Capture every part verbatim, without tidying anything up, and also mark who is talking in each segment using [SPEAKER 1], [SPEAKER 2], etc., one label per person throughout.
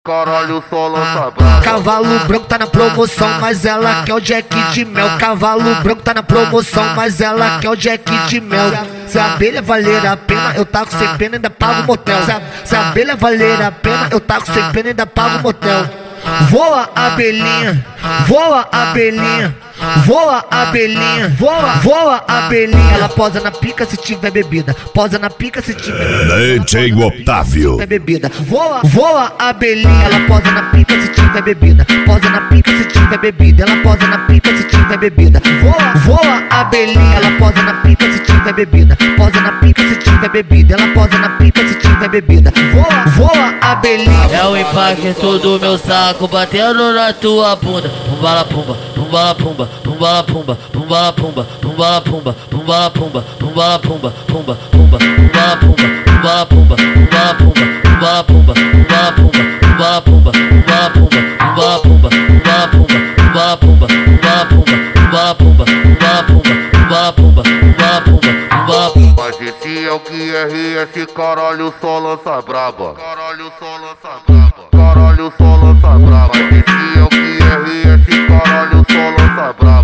[SPEAKER 1] Caralho, só lança brava.
[SPEAKER 2] Cavalo branco tá na promoção, mas ela quer o Jack de mel. Cavalo branco tá na promoção, mas ela quer o Jack de mel. Se a abelha valer a pena, eu taco sem pena e ainda pago o motel. Se a, se a abelha valer a pena, eu taco sem pena e ainda pago o motel. Voa abelhinha, voa abelhinha, voa abelhinha, voa, voa abelhinha. Ela posa na pica se tiver bebida, posa na pica se tiver bebida.
[SPEAKER 3] D J Otávio.
[SPEAKER 2] Bebida. Voa, voa abelhinha. Ela posa na pica se tiver bebida, posa na pica se tiver bebida. Ela posa na pica se tiver bebida. Voa, voa abelhinha. Ela posa na pica se tiver bebida, posa na pica se tiver bebida. Ela posa na pica se tiver bebida. Voa, voa abelhinha.
[SPEAKER 4] É o impacto do meu saco batendo na tua bunda. Pumbala pumba, pumbala pumba, pumbala pumba, pumbala pumba, pumbala pumba, pumbala pumba, pumbala pumba, pumba, pumba, pumbala pumba, pumbala pumba, pumbala pumba, pumbala pumba, pumbala pumba, pumbala pumba, pumbala pumba, pumbala pumba, pumbala pumba, pumbala pumba, pumbala pumba, pumbala pumba, pumbala pumba, pumbala pumba, pumbala pumba, pumbala pumba.
[SPEAKER 1] Mas esse é o que é rir, esse caralho só lança braba. Caralho só lança braba. Caralho só lança braba. Mas esse é o que é rir, esse caralho só lança braba.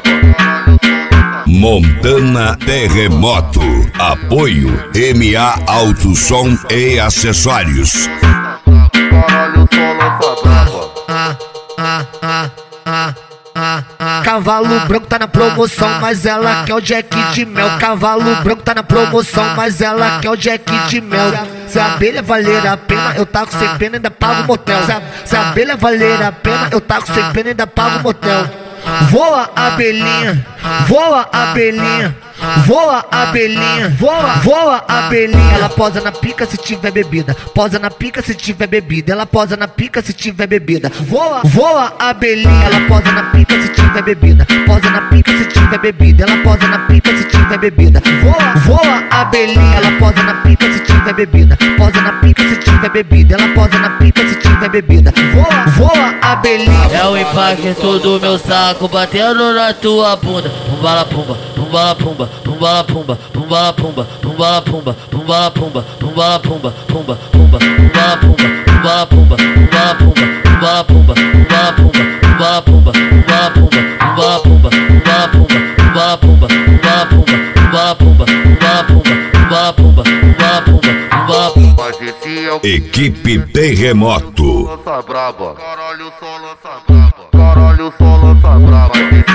[SPEAKER 3] Montana Terremoto. Apoio M A Auto Som e Acessórios.
[SPEAKER 1] Caralho só lança braba.
[SPEAKER 2] Ah, ah, ah, ah. Ah, ah. Cavalo branco tá na promoção, mas ela quer o Jack de mel. Cavalo branco tá na promoção, mas ela quer o Jack de mel. Se a abelha valer a pena, eu taco sem pena e ainda pago o motel. Se a, se a abelha valer a pena, eu taco sem pena e ainda pago o motel. Voa abelhinha, voa abelhinha, voa abelhinha, voa, voa abelhinha. Ela posa na pica se tiver bebida, posa na pica se tiver bebida. Ela posa na pica se tiver bebida. Voa, voa abelhinha. Ela posa na pica se tiver bebida, posa na pica se tiver bebida. Ela posa na pica se tiver bebida. Voa, voa abelhinha. Ela posa na pica se tiver bebida, posa na pica se tiver bebida. Ela posa na pica se tiver bebida. Voa, voa abelhinha.
[SPEAKER 4] É o impacto do meu saco batendo na tua bunda. Pumbala pumba, pumbala pumba, pumbala pumba, pumbala pumba, pumbala pumba, pumbala pumba, pumbala pumba, pumba, pumba, pumbala pumba, pumbala pumba, pumbala pumba, pumbala pumba, pumbala pumba, pumbala pumba, pumbala pumba, pumbala pumba, pumbala pumba, pumbala pumba, pumbala pumba, pumbala pumba, pumbala pumba, pumbala pumba, pumbala pumba, pumbala pumba.
[SPEAKER 1] Mas esse é o que
[SPEAKER 3] Equipe Terremoto.
[SPEAKER 1] lança braba. Caralho só lança braba. Caralho só lança braba.